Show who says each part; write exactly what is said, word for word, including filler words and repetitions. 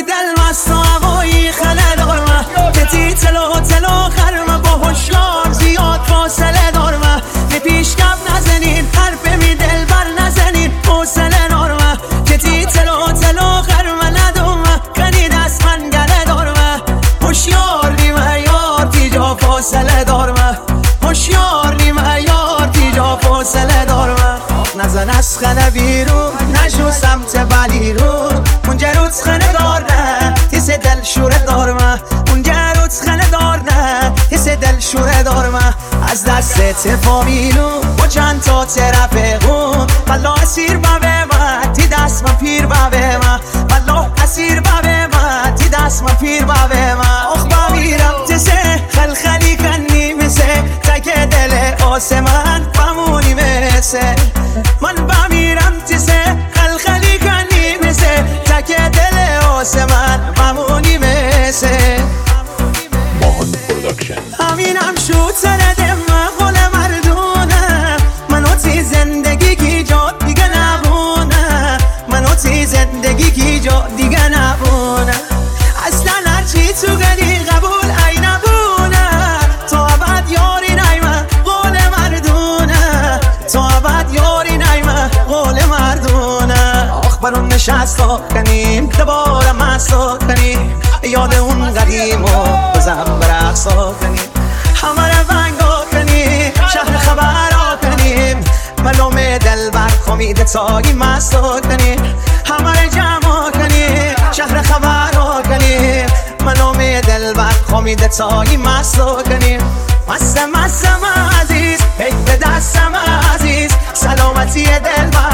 Speaker 1: بی دل مست و هوایی خله دارم که تی تلو تلو خرمه با هوشیار زیاد فاصله دارم به پیش کف نزنین حرف می دل بر نزنین حوصله دارم که تی تلو تلو خرمه ندارم کنی دست من گله دارم هوشیار نیمه یار تیجا فاصله دارم هوشیار نیمه یار تیجا فاصله دارم نزن از خانه بیرون نشو سمت بلی رو اونجا روز خانه دار نه تیس دل شوره دارم اونجا روز خانه دار نه تیس دل شوره دارم از دست فامیلو با چند تا رفیقون والله اسیر بابه من تی دست من پیر بابه من والله اسیر بابه من تی دست من پیر بابه من اخ بمیرم تسه خلخلی کنی مثه تک دل آسمان بمونی مثه من بمیرم تسه خلخلی کنی مثه تک دل آسمان بمونی مثه
Speaker 2: ماهان پروداکشن
Speaker 1: همینم شد سردم قول مردونه منو تی زندگی کی جا دیگه نبونه منو تی زندگی کی جا دیگه نبونه اصلا هرچی تو گلی قبول ای نبونه تا ابد یاری نیمه قول مردونه تا ابد یاری نیمه قول مردونه آخ برون نشستا کنیم دوباره مستا کنیم یاد اون قدیم و بزن برقصا کنیم همه رو بنگا کنیم شهر خبرها کنیم ملوم دل بر خمید تایی مستا کنیم همه رو جمع کنیم شهر خبرها کنیم ملوم دل بر خمید تایی مستا کنیم مستم مستم عزیز هی به دستم عزیز سلامتی دل بر